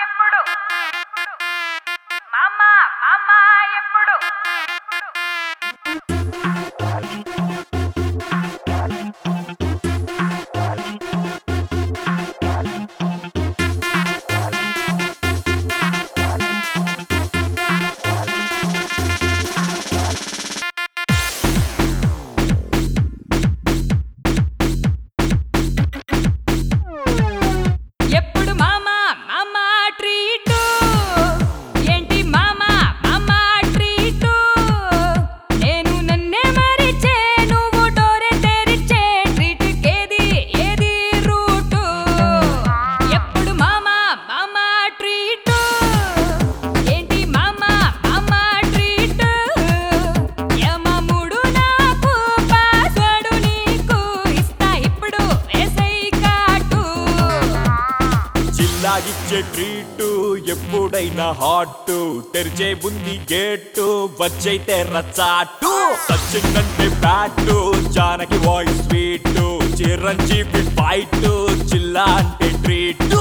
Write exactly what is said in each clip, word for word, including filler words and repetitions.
ఎప్పుడు మామా మామా ఎప్పుడు ఇచ్చే ట్రీటు ఎప్పుడైనా హాట్ తెరిచే ఉంది గేటు వచ్చైతే రచాటు సచిన్నంటే bat Janaki voice sweet Chiranjeevi fight చిల్లా అంటే ట్రీటు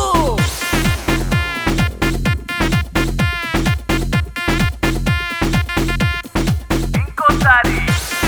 ఇంకోసారి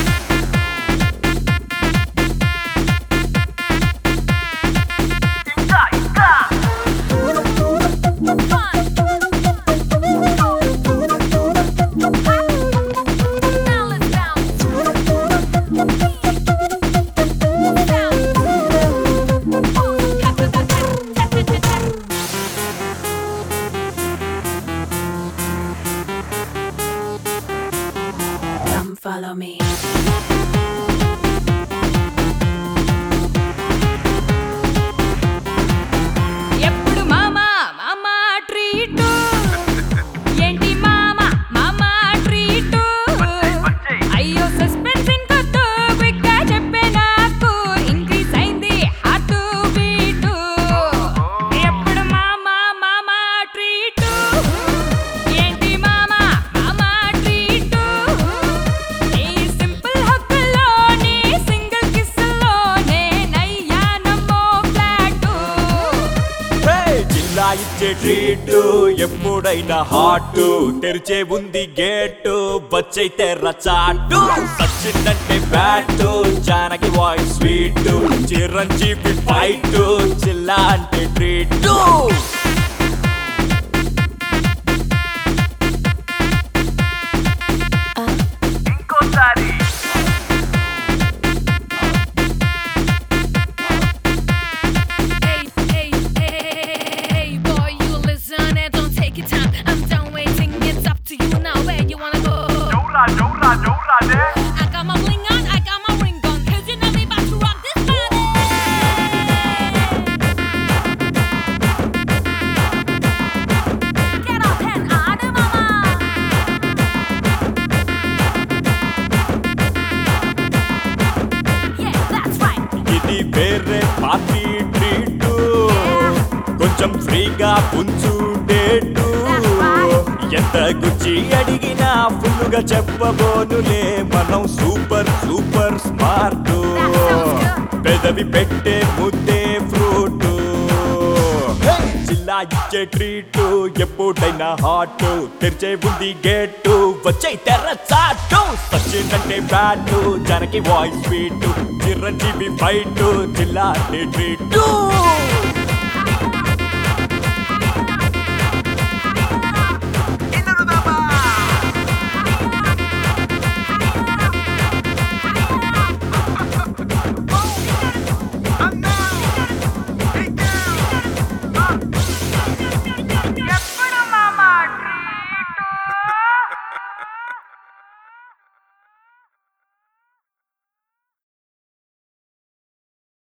Follow me. ఎప్పుడు మామా మామా ట్రీటు ఏంటి మామా మామా ట్రీటు అయ్యో సస్పెన్స్ ఇంకొద్దు క్విక్ గా చెప్పే నాకు ఇంక్రీజ్ అయింది హార్ట్ బీటు ఎప్పుడు మామా మామా ట్రీటు ఏంటి మామా మామా ట్రీటు నీ సింపుల్ హక్కులో నీ సింగిల్ కిస్సులో నేనయ్యానమ్మో ఫ్లాటు జిల్లా ఇచ్చే ట్రీటు ఎప్పుడైనా హాట్ తెరిచే ఉంది గేటు వచ్చైతే రచాటు సచిన్నంటే bat Janaki voice sweet Chiranjeevi fight చిల్లా అంటే ట్రీటు ఇంకోసారి Hey, hey, hey, hey, boy, you listen and don't take your time. I'm done waiting, it's up to you now. Where you wanna go? Jaura Jaura జౌరానే I got my bling on, I got my ring on. Cause you know me about to rock this body. Get off and on, mama. Yeah, that's right. ఇది వేరే party treat కొంచెం ఫ్రీగా పుంచు date ఎంత గుచ్చి అడిగినా ఫుల్లుగా చెప్పబోనులే మనం super super smart పెదవి పెట్టే ముద్దే ఫ్రూట్ జిల్లా ఇచ్చే ట్రీటు ఎప్పుడైనా హాట్ తెరిచే ఉంది గేటు వచ్చే తెర్ర చాటు సచిన్ అంటే bat Janaki voice sweet Chiranjeevi fight జిల్లా అంటే ట్రీటు